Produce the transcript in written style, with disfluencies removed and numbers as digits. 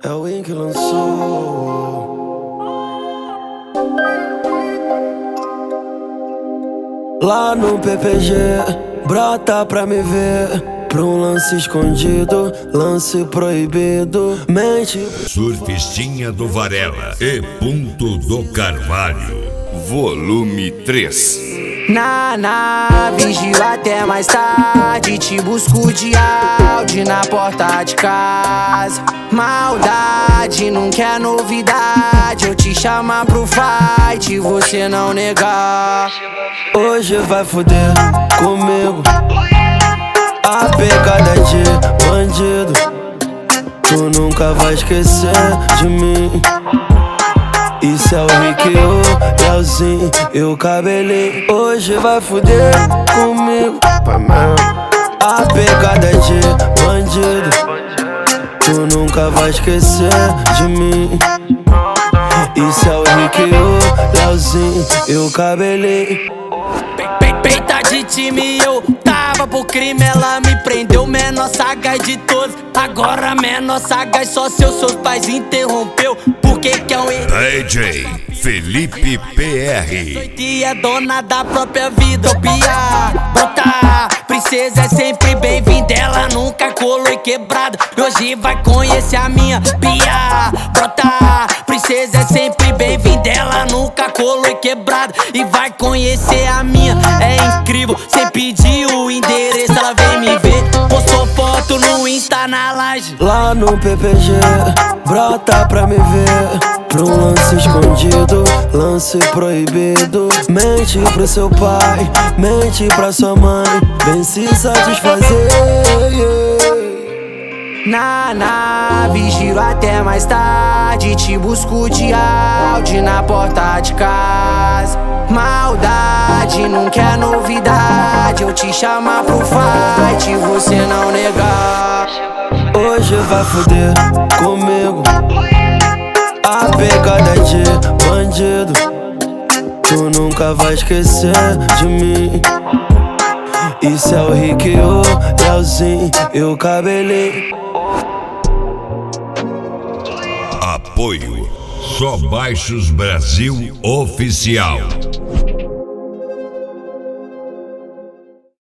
É o Win que lançou. Lá no PPG, brota pra me ver. Pra um lance escondido, lance proibido. Mente. Surfistinha do Varela e Ponto do Carvalho, volume 3. Vigio até mais tarde. Te busco de áudio na porta de casa. Maldade, nunca é novidade. Eu te chamar pro fight e você não negar. Hoje vai foder comigo. A pegada de bandido. Tu nunca vai esquecer de mim. Isso é o Rick, o Leozinho e o cabelinho. Hoje vai fuder comigo. A pegada de bandido. Tu nunca vai esquecer de mim. Isso é o Rick, o Leozinho e o cabelinho. Peita de time, eu tava pro crime, ela me prendeu. Menor sagaz de todos, agora menor sagaz só seus pais interrompeu. Por que que é um DJ Felipe PR e é dona da própria vida? Pia, brota, princesa é sempre bem-vinda. Ela nunca colou e quebrada. Hoje vai conhecer a minha pia. Brota, princesa é sempre bem-vinda. Ela nunca colou e quebrada. E vai conhecer a minha. É incrível, cê pediu o endereço, ela vem me ver. Postou foto no Insta na laje. Lá no PPG, brota pra me ver. Pra um lance escondido, lance proibido. Mente pro seu pai, mente pra sua mãe. Vem se satisfazer. Vigio até mais tarde. Te busco de áudio na porta de casa. Maldade, nunca é novidade. Eu te chamar pro fight e você não negar. Hoje vai foder comigo. A pegada de bandido. Tu nunca vai esquecer de mim. Isso é o Rick, o Leozinho e o cabelinho. Apoio Só Baixos Brasil Oficial.